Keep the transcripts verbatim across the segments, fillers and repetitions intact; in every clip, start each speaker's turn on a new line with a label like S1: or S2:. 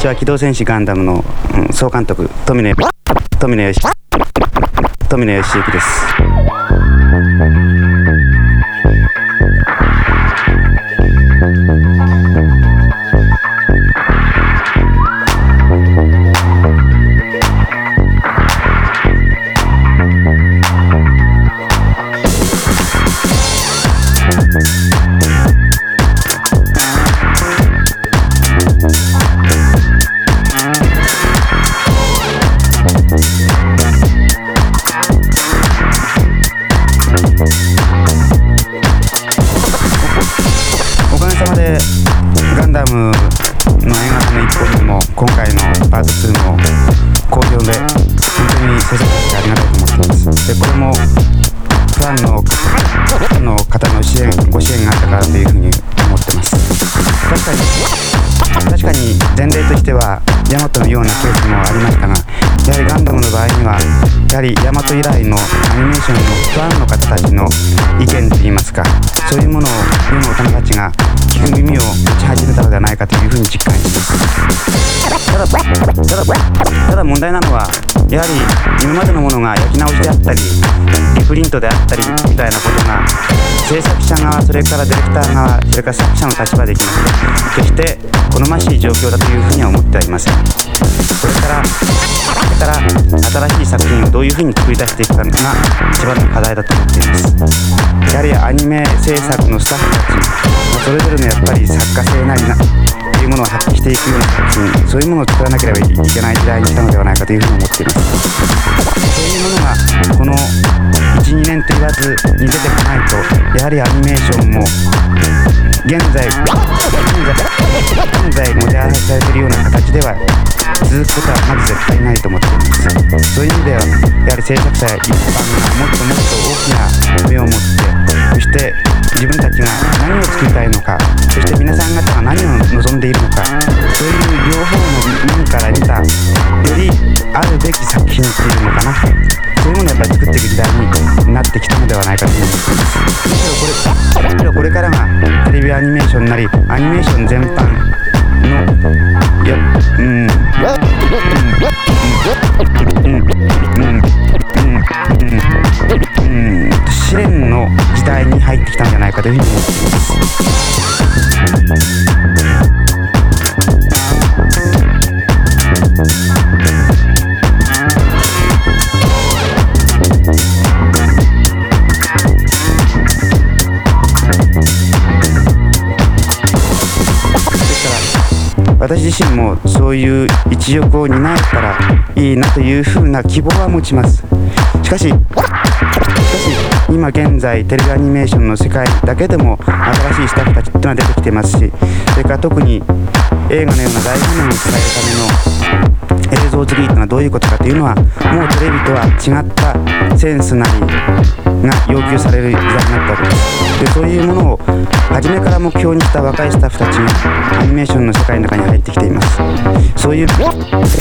S1: 私は機動戦士ガンダムの、うん、総監督富野富野義富野義行です。ガンダムの映画のいっぽんにも今回のパートツーも好評で本当に制作してありがたいと思っています。でこれもファンのファンの方の支援ご支援があったからというふうに思ってます。確かに確かに前例としてはヤマトのようなケースもありましたが、やはりガンダムの場合にはやはりヤマト以来のアニメーションのファンの方たちの意見といいますか、そういうものを世の大人たちが聞く耳を持ち始めたのではないかというふうに実感します。ただただただ問題なのはやはり今までのものが焼き直しであったりリプリントであったりみたいなことが制作者側、それからディレクター側、それから作者の立場でいきますと決して好ましい状況だというふうには思ってはいません。これからこれから新しい作品をどういうふうに作り出していくかが一番の課題だと思っています。やはりアニメ制作のスタッフたちそれぞれのやっぱり作家性なりなというものを発揮していくような作品、そういうものを作らなければいけない時代に来たのではないかというふうに思っています。そういうものがこのいち、にねんと言わずに出てこないと、やはりアニメーションも現在現在現在モデルされているような形では続くことはまず絶対ないと思っています。そういう意味ではやはり制作者や一般がもっともっと大きな目を持って、そして自分たちが何を作りたいのか、そして皆さん方が何を望んでいるのか、そういう両方の面から見たよりあるべき作品っていうのかな、そういうものをやっぱり作っていく時代になってきたのではないかと思います。むしろこれ、むしろこれからがテレビアニメーションなりアニメーション全般のやうんうん試練の時代に入ってきたんじゃないかというふうに思っています。私自身もそういう一翼を担えたらいいなというふうな希望は持ちます。しかし、しかし今現在テレビアニメーションの世界だけでも新しいスタッフたちっていうのは出てきてますし、それから特に映画のような大画面を伝えるための映像作りというのはどういうことかというのはもうテレビとは違ったセンスなりが要求される時代になったわけです。でそういうものを初めから目標にした若いスタッフたちがアニメーションの世界の中に入ってきています。そういうそういう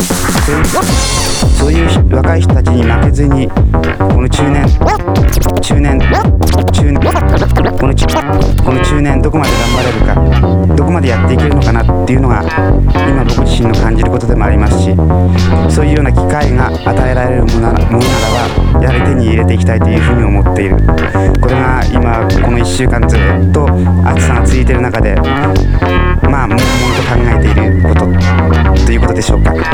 S1: そういう若い人たちに負けずにこの中年中年中年このこの中年どこまで頑張れるか、どこまでやっていけるのかなっていうのが今僕自身の感じることでもありますし、そういうような機会が与えられるものならばやはり手に入れていきたいというふうに思っている。これが今このいっしゅうかんずっと暑さが続いている中でまあ悶々と考えていることということでしょうか。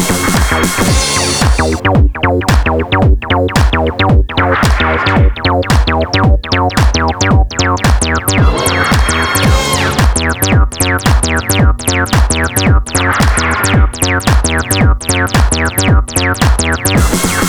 S2: We'll be right back.